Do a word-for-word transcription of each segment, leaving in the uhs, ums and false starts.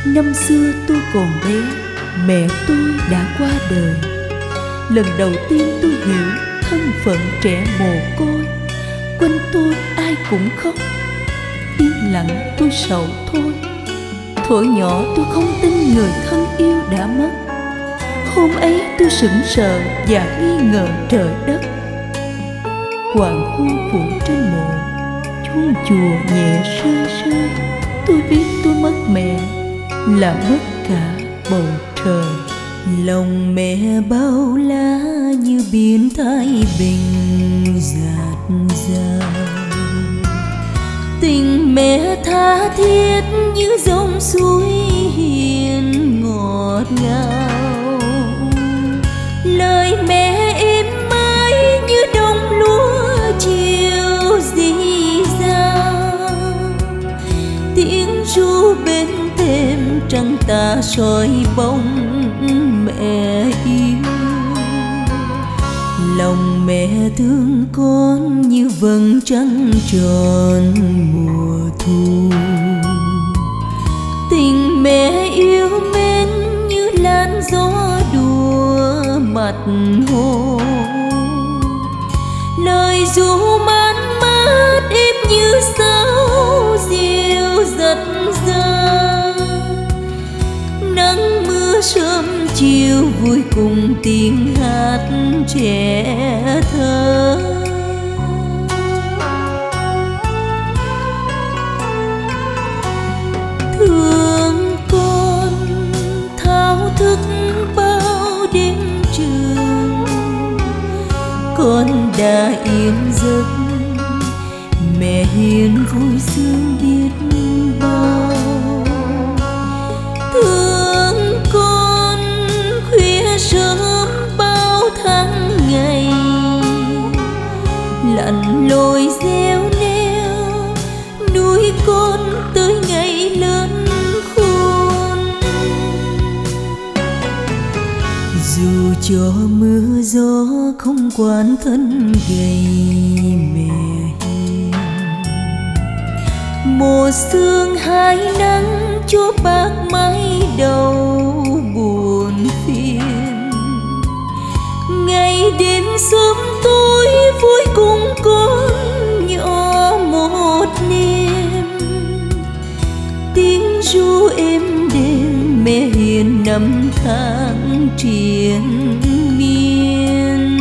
Năm xưa tôi còn bé, mẹ tôi đã qua đời. Lần đầu tiên tôi hiểu thân phận trẻ mồ côi. Quanh tôi ai cũng khóc, yên lặng tôi sầu thôi. Thuở nhỏ tôi không tin người thân yêu đã mất. Hôm ấy tôi sững sờ và nghi ngờ trời đất. Hoàng hôn phủ trên mộ, chuông chùa nhẹ rơi rơi. Tôi biết tôi mất mẹ là mất cả bầu trời. Lòng mẹ bao la như biển Thái Bình dạt dào. Tình mẹ tha thiết như dòng suối hiền ngọt ngào. Lời mẹ êm mãi như đồng lúa chiều rì rào. Tiếng ru bên thềm trăng ta soi bóng mẹ yêu. Lòng mẹ thương con như vầng trăng tròn mùa thu. Tình mẹ yêu mến như làn gió đùa mặt hồ. Lời ru man mát êm như sáo diêu giật giang. Nắng mưa sớm chiều vui cùng tiếng hát trẻ thơ. Thương con thao thức bao đêm trường. Con đã yên giấc, mẹ hiền vui sướng biết bao. Thương con khuya sớm bao tháng ngày, lặn lội gieo neo nuôi con tới ngày lớn khôn. Dù cho mưa gió không quản thân gầy mẹ hiền. Mùa sương hai nắng cho bác mái đầu buồn phiền. Ngày đêm sớm tối vui cùng con nhỏ một niềm. Tiếng ru êm đêm mẹ hiền năm tháng triền miên.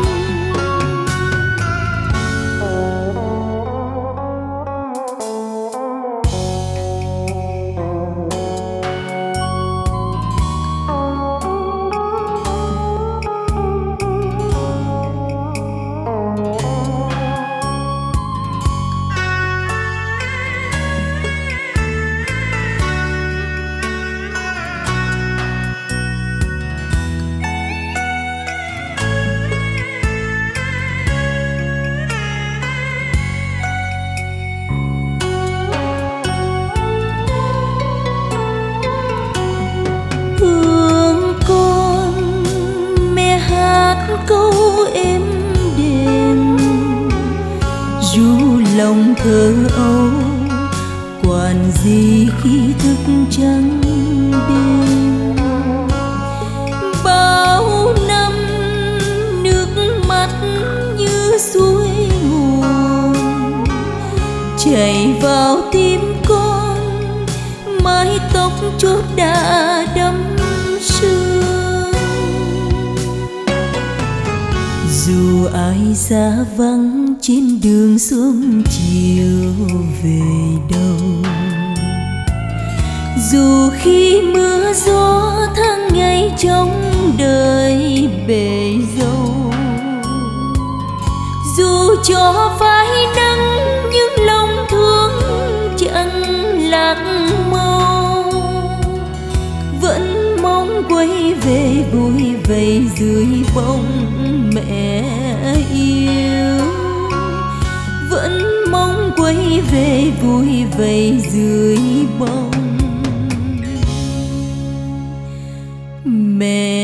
Câu êm đềm ru lòng thơ âu. Quản gì khi thức trắng đêm. Bao năm nước mắt như suối nguồn chảy vào tim con. Mái tóc chốt đã đẫm sương. Dù ai xa vắng trên đường sớm chiều về đâu. Dù khi mưa gió tháng ngày trong đời bể dâu. Dù cho phai nắng nhưng lòng thương chẳng lạc màu. Vẫn mong quay về vui vầy dưới bóng mẹ yêu. Vẫn mong quay về vui vầy dưới bóng mẹ